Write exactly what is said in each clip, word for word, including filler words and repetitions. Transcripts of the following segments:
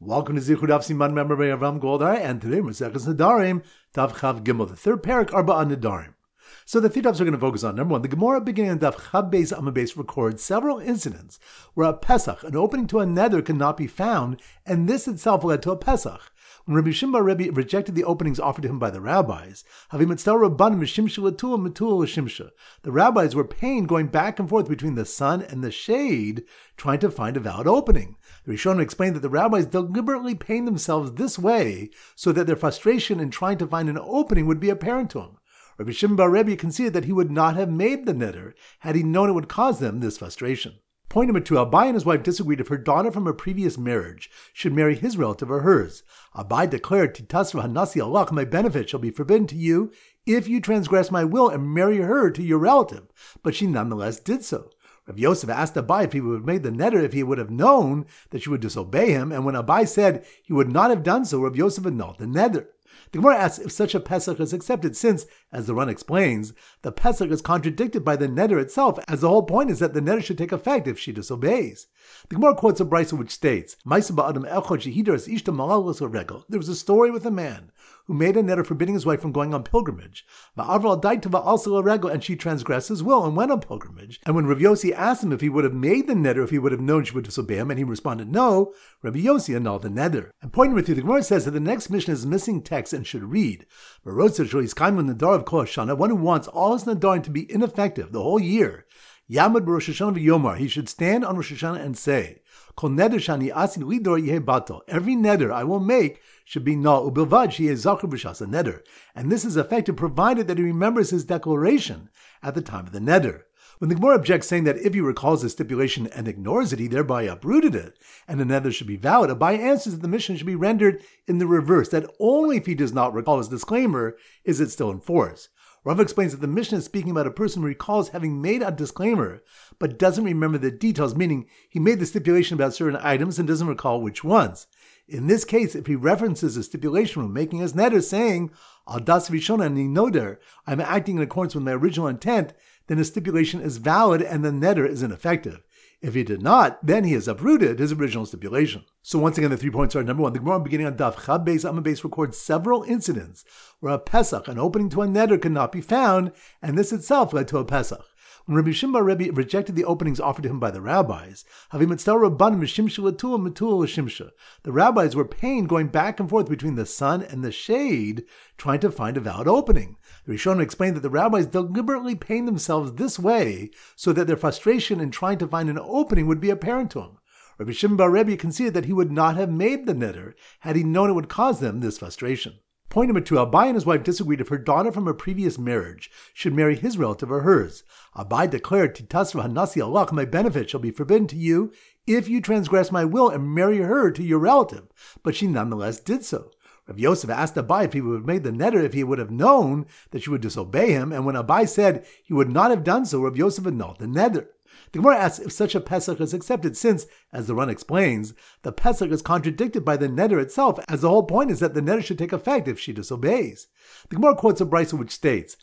Welcome to Zichud Daf Siman Member by Avram Goldar, and today we're Maseches Nedarim, Daf Chav Gimel, the third parak, Arba'a Nedarim. So the three dafs are going to focus on. Number one, the Gemara beginning on Daf Chav Beis Amud Beis records several incidents where a Pesach, an opening to a neder, cannot be found, and this itself led to a Pesach. When Rabbi Shimon bar Rebbe rejected the openings offered to him by the rabbis, the rabbis were pained going back and forth between the sun and the shade, trying to find a valid opening. The Rishonim explained that the rabbis deliberately pained themselves this way so that their frustration in trying to find an opening would be apparent to him. Rabbi Shimon bar Rebbe conceded that he would not have made the neder had he known it would cause them this frustration. Point number two, Abai and his wife disagreed if her daughter from a previous marriage should marry his relative or hers. Abai declared, Titasra Hanasi Allah, my benefit shall be forbidden to you if you transgress my will and marry her to your relative. But she nonetheless did so. Rav Yosef asked Abai if he would have made the neder if he would have known that she would disobey him, and when Abai said he would not have done so, Rav Yosef annulled the neder. The Gemara asks if such a Pesach is accepted since, as the Ran explains, the Pesach is contradicted by the neder itself, as the whole point is that the neder should take effect if she disobeys. The Gemara quotes a brisa which states, there was a story with a man who made a neder forbidding his wife from going on pilgrimage, and she transgressed his will and went on pilgrimage. And when Rav Yossi asked him if he would have made the neder if he would have known she would disobey him, and he responded no, Rabbi Yossi annulled the neder. And pointing with you, the Gemara says that the next mission is missing text and should read, one who wants all his nadarim to be ineffective the whole year, Yamad Rosh Hashanah v'Yomar, he should stand on Rosh Hashanah and say, Kol neder shani asin lidor yeh batal. Every neder I will make should be null, ubilvad she is zacher b'shas a neder. And this is effective provided that he remembers his declaration at the time of the neder. When the Gemara objects, saying that if he recalls the stipulation and ignores it, he thereby uprooted it, and the neder should be valid, Abai answers that the mission should be rendered in the reverse, that only if he does not recall his disclaimer is it still in force. Rav explains that the Mishnah is speaking about a person who recalls having made a disclaimer, but doesn't remember the details, meaning he made the stipulation about certain items and doesn't recall which ones. In this case, if he references a stipulation when making his neder, saying, Al das rishona ni noder, I'm acting in accordance with my original intent, then the stipulation is valid and the neder is ineffective. If he did not, then he has uprooted his original stipulation. So once again, the three points are: number one, the Gemara beginning on Daf Chav Beis Amud Beis records several incidents where a Pesach, an opening to a neder, could not be found, and this itself led to a Pesach. When Rabbi Shimon bar Rebbe rejected the openings offered to him by the rabbis, the rabbis were pained going back and forth between the sun and the shade, trying to find a valid opening. The Rishonim explained that the rabbis deliberately pained themselves this way so that their frustration in trying to find an opening would be apparent to him. Rabbi Shimon bar Rebbe conceded that he would not have made the neder had he known it would cause them this frustration. Point number two, Abai and his wife disagreed if her daughter from a previous marriage should marry his relative or hers. Abai declared, Titasra Hanasi Allah, my benefit shall be forbidden to you if you transgress my will and marry her to your relative. But she nonetheless did so. Rav Yosef asked Abai if he would have made the neder if he would have known that she would disobey him, and when Abai said he would not have done so, Rav Yosef annulled the neder. The Gemara asks if such a Pesach is accepted since, as the Ran explains, the Pesach is contradicted by the neder itself, as the whole point is that the neder should take effect if she disobeys. The Gemara quotes a brisa which states,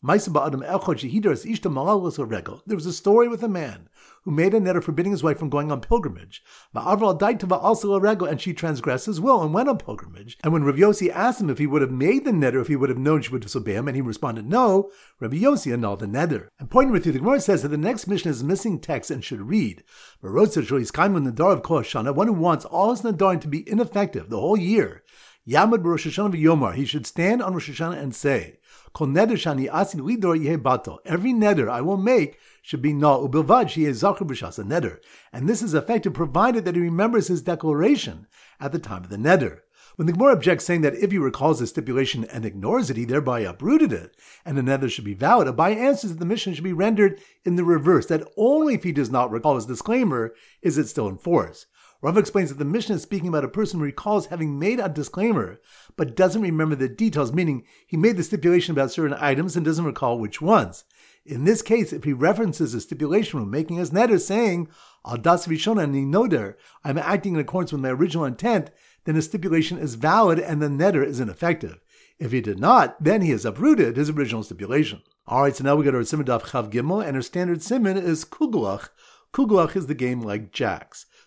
there was a story with a man who made a neder forbidding his wife from going on pilgrimage, and she transgressed his will and went on pilgrimage. And when Rav Yossi asked him if he would have made the neder if he would have known she would disobey him, and he responded no, Rabbi Yossi annulled the neder. And pointing with you, the Gemara says that the next mission is missing text and should read, one who wants all his nadarim to be ineffective the whole year, Yamad Rosh Hashanah v'Yomar, he should stand on Rosh Hashanah and say, Kol neder shani asin lidor yeh batal. Every neder I will make should be null, ubilvad she is zacher b'shas a neder. And this is effective provided that he remembers his declaration at the time of the neder. When the Gemara objects, saying that if he recalls the stipulation and ignores it, he thereby uprooted it, and the neder should be valid, Abai answers that the mission should be rendered in the reverse, that only if he does not recall his disclaimer is it still in force. Rav explains that the Mishnah is speaking about a person who recalls having made a disclaimer, but doesn't remember the details, meaning he made the stipulation about certain items and doesn't recall which ones. In this case, if he references a stipulation when making his neder, saying, Al das rishona ni noder, I'm acting in accordance with my original intent, then the stipulation is valid and the neder is ineffective. If he did not, then he has uprooted his original stipulation. Alright, so now we go to our Siman Daf Chav Gimel, and our standard Siman is Kugelach. Kugelach is the game like jacks.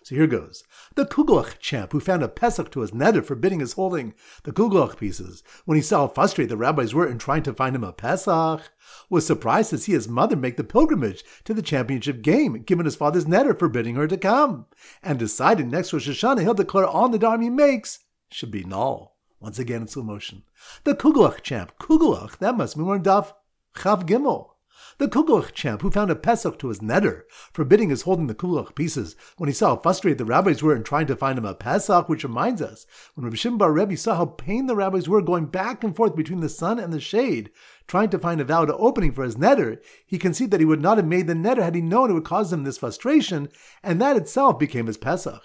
So here goes. The Kugelach champ who found a Pesach to his neder forbidding his holding the Kugelach pieces, when he saw how frustrated the rabbis were in trying to find him a Pesach, was surprised to see his mother make the pilgrimage to the championship game, given his father's neder forbidding her to come, and decided next Rosh Hashanah he'll declare all nedarim he makes should be null. Once again in slow motion. The Kugelach champ, Kugelach, that must be more Daf Chav Gimel. The Kugelach champ who found a Pesach to his neder, forbidding his holding the Kugelach pieces, when he saw how frustrated the rabbis were in trying to find him a Pesach, which reminds us, when Rabbi Shimon bar Rebbe saw how pained the rabbis were going back and forth between the sun and the shade, trying to find a valid opening for his neder, he conceived that he would not have made the neder had he known it would cause him this frustration, and that itself became his Pesach.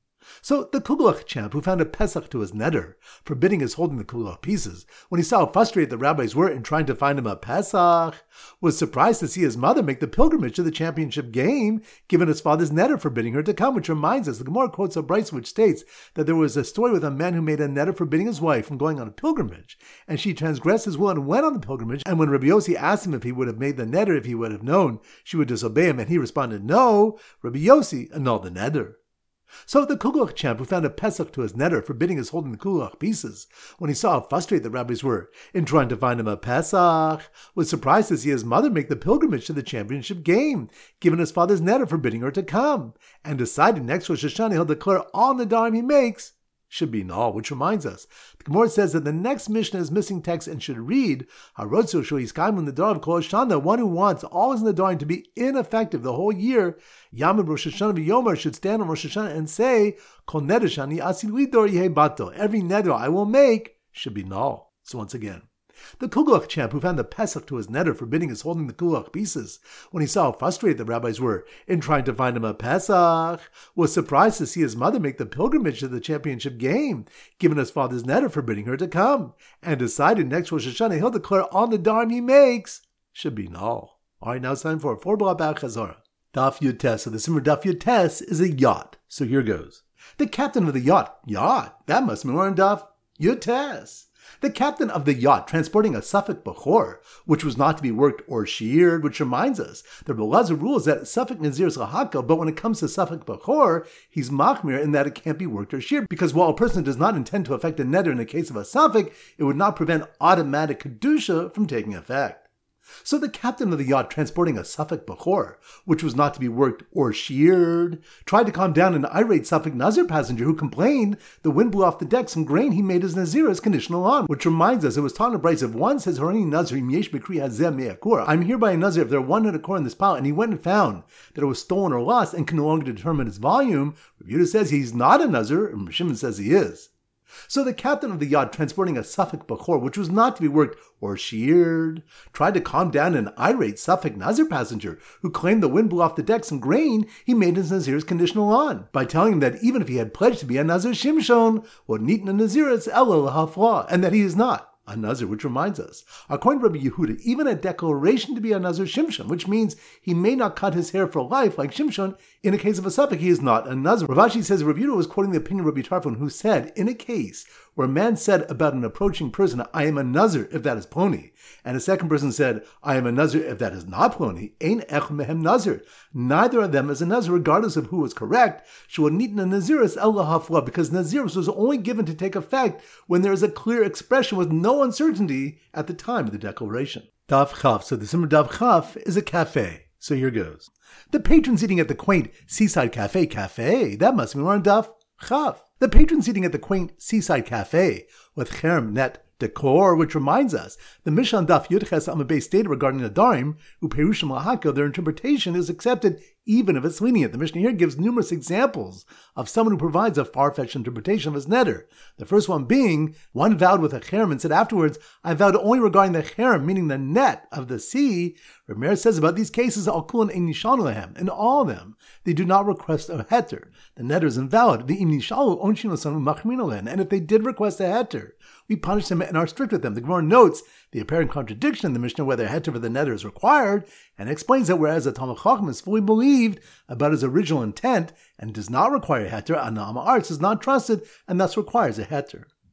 So the Kugelach champ who found a Pesach to his neder, forbidding his holding the Kugelach pieces, when he saw how frustrated the rabbis were in trying to find him a Pesach, was surprised to see his mother make the pilgrimage to the championship game, given his father's neder forbidding her to come, which reminds us, the Gemara quotes a brayso which states that there was a story with a man who made a neder forbidding his wife from going on a pilgrimage, and she transgressed his will and went on the pilgrimage, and when Rabbi Yossi asked him if he would have made the neder if he would have known she would disobey him, and he responded no, Rabbi Yossi annulled the neder. So the Kugelach champ who found a Pesach to his neder forbidding his holding the Kugelach pieces, when he saw how frustrated the rabbis were in trying to find him a Pesach, was surprised to see his mother make the pilgrimage to the championship game, given his father's neder forbidding her to come, and decided next Rosh Hashanah he'll declare all nedarim he makes should be null, which reminds us, the Gemara says that the next Mishnah is missing text and should read, Harotzu Shoiskaimu Nedar of Kol Shana, one who wants all his nedarim to be ineffective the whole year, Yamid Rosh Hashanah v'Yomer should stand on Rosh Hashanah and say, Kol neder shani asil lidor yehei bato, every neder I will make should be null. So once again, the Kugelach champ who found the Pesach to his neder forbidding his holding the Kugelach pieces, when he saw how frustrated the rabbis were in trying to find him a Pesach, was surprised to see his mother make the pilgrimage to the championship game, given his father's neder forbidding her to come, and decided next Rosh Hashanah he'll declare all the nedarim he makes should be null. Alright, now it's time for a four blah back Chazorah. Daf Yud Tes. So the Simmer Daf Yud Tes is a yacht. So here goes. The captain of the yacht, yacht, that must be more in Daf Yud Tes. The captain of the yacht transporting a Suffolk Bechor, which was not to be worked or sheared, which reminds us, the Belazar rules that Suffolk Nazir is a Hakal, but when it comes to Suffolk Bechor, he's Machmir in that it can't be worked or sheared, because while a person does not intend to affect a neder in the case of a Suffolk, it would not prevent automatic Kedusha from taking effect. So the captain of the yacht transporting a Suffolk Bechor, which was not to be worked or sheared, tried to calm down an irate Suffolk Nazir passenger who complained the wind blew off the deck some grain he made his Nazir as conditional on, which reminds us it was taught in a brayso, if one says, Harani Nazir yesh b'kri hazeh me'akur, I'm hereby a Nazir if there are one hundred akur in this pile, and he went and found that it was stolen or lost and can no longer determine its volume, Rav Yehuda says he's not a Nazir, and Shimon says he is. So the captain of the yacht transporting a Suffolk Bechor, which was not to be worked or sheared, tried to calm down an irate Suffolk Nazir passenger who claimed the wind blew off the deck some grain he made his Nazir's conditional on, by telling him that even if he had pledged to be a Nazir Shimshon, what nitna Nazir is elul hafla, and that he is not a Nazir, which reminds us, according to Rabbi Yehuda, even a declaration to be a Nazir Shimshon, which means he may not cut his hair for life like Shimshon, in a case of a Suffolk, he is not a Nazir. Rav Ashi says Rabbi Yehuda was quoting the opinion of Rabbi Tarfon, who said, in a case where a man said about an approaching person, I am a Nazir, if that is Ploni, and a second person said, I am a Nazir, if that is not Ploni, ein ech mehem Nazir. Neither of them is a Nazir, regardless of who was correct. Shul nitna Naziris ela hafla, because Naziris was only given to take effect when there is a clear expression with no uncertainty at the time of the declaration. Daf Chaf. So the Simmer Daf Chaf is a cafe. So here goes. The patrons eating at the quaint seaside cafe, cafe, that must be more on Daf Chaf. The patrons eating at the quaint seaside cafe with cherem net decor, which reminds us, the Mishnah Daf Yud Ches Amud Beis stated regarding the Nedarim, uperushim lahakol, their interpretation is accepted even if it's lenient. The Mishnah here gives numerous examples of someone who provides a far-fetched interpretation of his neder. The first one being, one vowed with a cherem and said afterwards, I vowed only regarding the cherem, meaning the net of the sea. Rameir says about these cases, al kulin ein nishanu lehem, in all of them, they do not request a heter. The neder is invalid. The im nishalu onshin l'sanu machmin alen, and if they did request a heter, we punish them and are strict with them. The Gemara notes the apparent contradiction in the Mishnah whether a heter for the neder is required, and explains that whereas a Talmid Chacham is fully believed about his original intent and does not require a heter, an Am Ha'aretz is not trusted and thus requires a heter.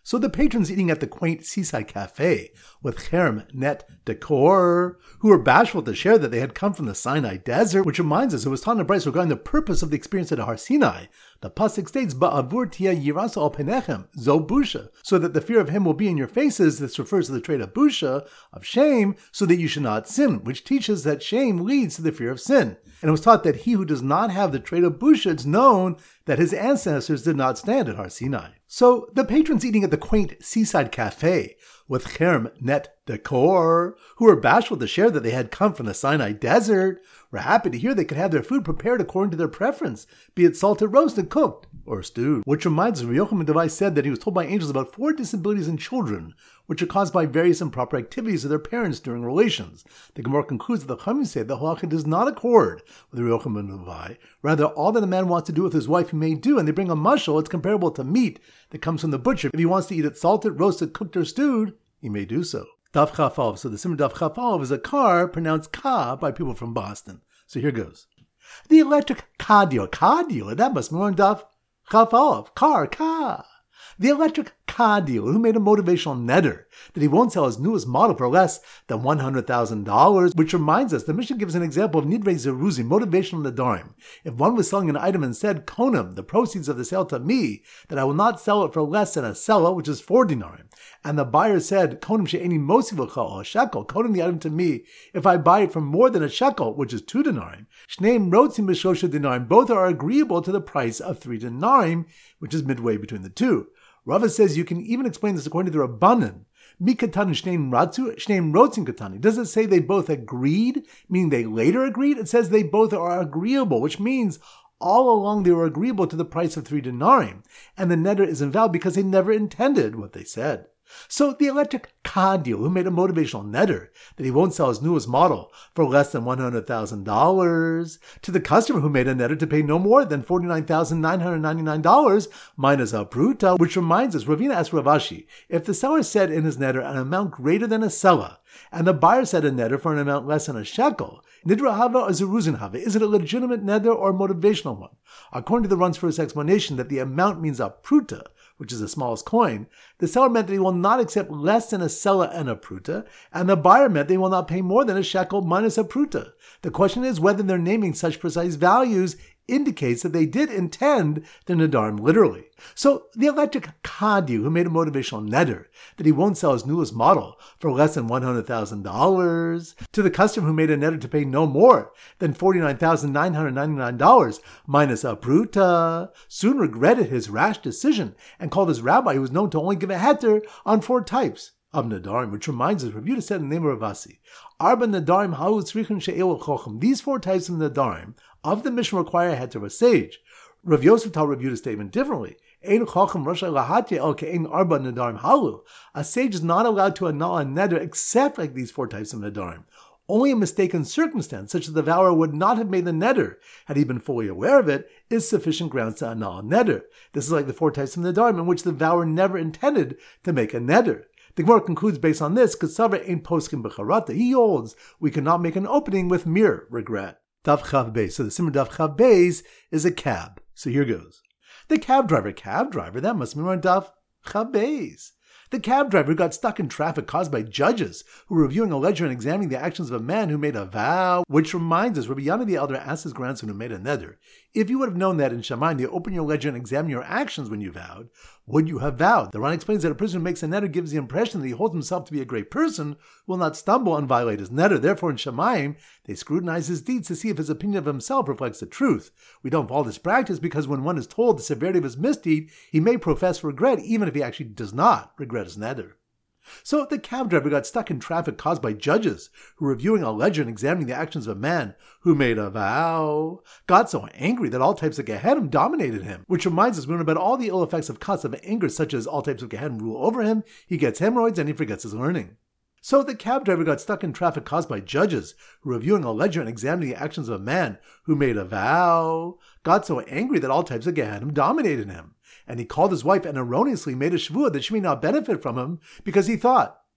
So the patrons eating at the quaint seaside cafe with cherem net decor, who were bashful to share that they had come from the Sinai desert, which reminds us it was taught in Bryce regarding the purpose of the experience at Har Sinai. The pasuk states, "Ba'avur tia yirasa al penechem zo busha," so that the fear of him will be in your faces. This refers to the trait of busha, of shame, so that you should not sin, which teaches that shame leads to the fear of sin. And it was taught that he who does not have the trait of busha, it's known that his ancestors did not stand at Har Sinai. So the patrons eating at the quaint seaside cafe with cherem net decor, who were bashful to share that they had come from the Sinai desert, were happy to hear they could have their food prepared according to their preference, be it salted, roasted, cooked, or stewed. Which reminds us, Yochanan Devai said that he was told by angels about four disabilities in children, which are caused by various improper activities of their parents during relations. The Gemara concludes that the Chachamim say that halacha does not accord with Yochanan Devai. Rather, all that a man wants to do with his wife he may do, and they bring a mashal. It's comparable to meat that comes from the butcher. If he wants to eat it salted, roasted, cooked, or stewed, he may do so. Daf Chaf Aleph. So the Simmer Daf Chaf Aleph is a car pronounced ka by people from Boston. So here goes. The electric car dealer, car dealer, that must be on Daf Chaf Aleph, car, ka. The electric car dealer who made a motivational netter that he won't sell his newest model for less than one hundred thousand dollars, which reminds us, the Mishnah gives an example of nidrei zeruzim, motivational nedarim. If one was selling an item and said, konim, the proceeds of the sale to me, that I will not sell it for less than a sela, which is four dinarim, and the buyer said, konim she'eni mosi v'cha, a shekel, konim the item to me, if I buy it for more than a shekel, which is two dinarim, shneim rotzim b'shosha dinarim, both are agreeable to the price of three dinarim, which is midway between the two. Rava says you can even explain this according to the Rabbanan. Mi katani shneim ratzu, shneim rotzim katani. Does it say they both agreed, meaning they later agreed? It says they both are agreeable, which means all along they were agreeable to the price of three denarim, and the netter is invalid because they never intended what they said. So the electric car dealer who made a motivational netter that he won't sell his newest model for less than one hundred thousand dollars, to the customer who made a netter to pay no more than forty-nine thousand nine hundred ninety-nine dollars minus a pruta, which reminds us, Ravina asked Rav Ashi, if the seller said in his netter an amount greater than a sela, and the buyer said a netter for an amount less than a shekel, nidra hava or zeruzin hava, is it a legitimate netter or a motivational one? According to the Run's first explanation that the amount means a pruta, which is the smallest coin, the seller meant that he will not accept less than a sela and a pruta, and the buyer meant they will not pay more than a shekel minus a pruta. The question is whether their naming such precise values indicates that they did intend the nadarim literally. So the electric kadi who made a motivational netter that he won't sell his newest model for less than one hundred thousand dollars, to the customer who made a netter to pay no more than forty-nine thousand nine hundred ninety-nine dollars minus a pruta, soon regretted his rash decision and called his rabbi, who was known to only give a heter on four types of nadarim, which reminds us, Rav Yehuda said in the name of Rav Asi, Arba nadarim halu tzrichin she'elu chochem. These four types of nadarim of the Mishnah require a heter of a sage. Rav Yosef told Rav Yehuda's statement differently. Ein chochem rasha lahatya el ke'ein arba nadarim halu. A sage is not allowed to annul a neder except like these four types of nadarim. Only a mistaken circumstance, such that the vower would not have made the neder had he been fully aware of it, is sufficient grounds to annul a neder. This is like the four types of nadarim in which the vower never intended to make a neder. The Gemara concludes based on this, Kasava ein poskim b'charata. He holds we cannot make an opening with mere regret. Daf Chav Beis. So the Simmer Daf Chav Beis is a cab. So here goes. The cab driver, cab driver, that must be on Daf Chav Beis. The cab driver got stuck in traffic caused by judges who were reviewing a ledger and examining the actions of a man who made a vow, which reminds us, Rabbi Yana the elder asked his grandson who made a neder, if you would have known that in Shamayim you open your ledger and examine your actions when you vowed, would you have vowed? The Ran explains that a person who makes a neder gives the impression that he holds himself to be a great person, will not stumble and violate his neder. Therefore in Shamayim, they scrutinize his deeds to see if his opinion of himself reflects the truth. We don't follow this practice because when one is told the severity of his misdeed, he may profess regret even if he actually does not regret his neder. So the cab driver got stuck in traffic caused by judges who were reviewing a ledger and examining the actions of a man who made a vow, got so angry that all types of Gehenim dominated him, which reminds us we learn about all the ill effects of cuts of anger, such as all types of Gehenim rule over him, he gets hemorrhoids, and he forgets his learning. So the cab driver got stuck in traffic caused by judges who were reviewing a ledger and examining the actions of a man who made a vow, got so angry that all types of Gehenim dominated him. And he called his wife and erroneously made a shvuah that she may not benefit from him because he thought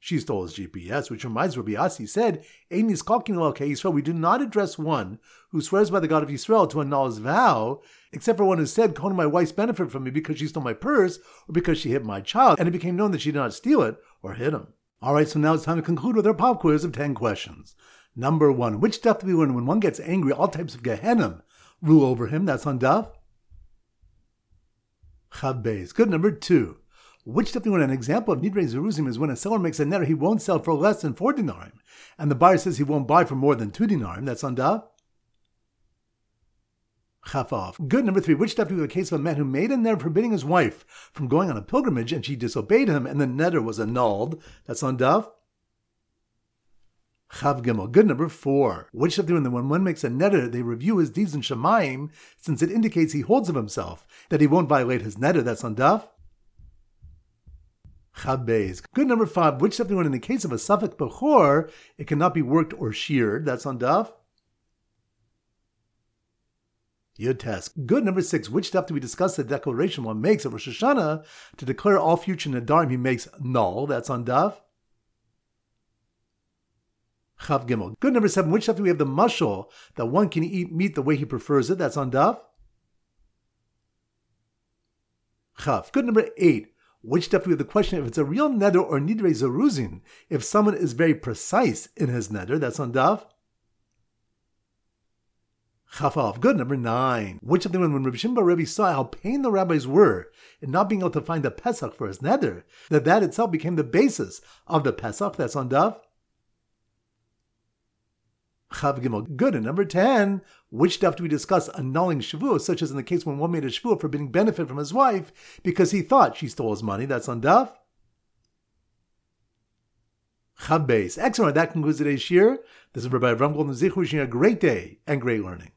She stole his G P S, which reminds Rabbi Yassi said, Ein niskalkin elokei Yisrael, we do not address one who swears by the God of Yisrael to annul his vow, except for one who said, Conan, my wife's benefit from me because she stole my purse, or because she hit my child, and it became known that she did not steal it, or hit him. Alright, so now it's time to conclude with our pop quiz of ten questions. Number one, which daf do we learn when one gets angry, all types of Gehenna rule over him? That's on daf Chav Beis. Good. Number two, which daf do we learn? An example of Nidrei Zeruzim is when a seller makes a neder he won't sell for less than four dinarim, and the buyer says he won't buy for more than two dinarim. That's on daf Chaf off. Good. Number three, which daf do we have a case of a man who made a neder forbidding his wife from going on a pilgrimage, and she disobeyed him, and the neder was annulled? That's on daf Chav Gimel. Good. Number four, which daf do we learn? When one makes a neder, they review his deeds in Shemaim, since it indicates he holds of himself that he won't violate his neder. That's on daf Chav Beis. Good. Number five, which daf do we learn? In the case of a Safek Bechor, it cannot be worked or sheared. That's on daf Yud Tes. Good. Number six, which daf do we discuss the declaration one makes of Rosh Hashanah to declare all future Nadarim he makes null? That's on daf Chav Gimel. Good. Number seven, which daf do we have the mashal that one can eat meat the way he prefers it? That's on daf Chav. Good. Number eight, which daf do we have the question if it's a real neder or nidrei zeruzin, if someone is very precise in his neder? That's on daf Chafaf. Good. Number nine, which of them, when Rabbi Shimon bar Rebbe saw how pained the rabbis were in not being able to find a Pesach for his neder, that that itself became the basis of the Pesach? That's on daf Chav Gimel. Good. And number ten, which daf do we discuss annulling shavuot, such as in the case when one made a shavuot forbidding benefit from his wife because he thought she stole his money? That's on daf Chav Beis. Excellent. That concludes today's shir. This is Rabbi Avram Golden Zichu wishing you a great day and great learning.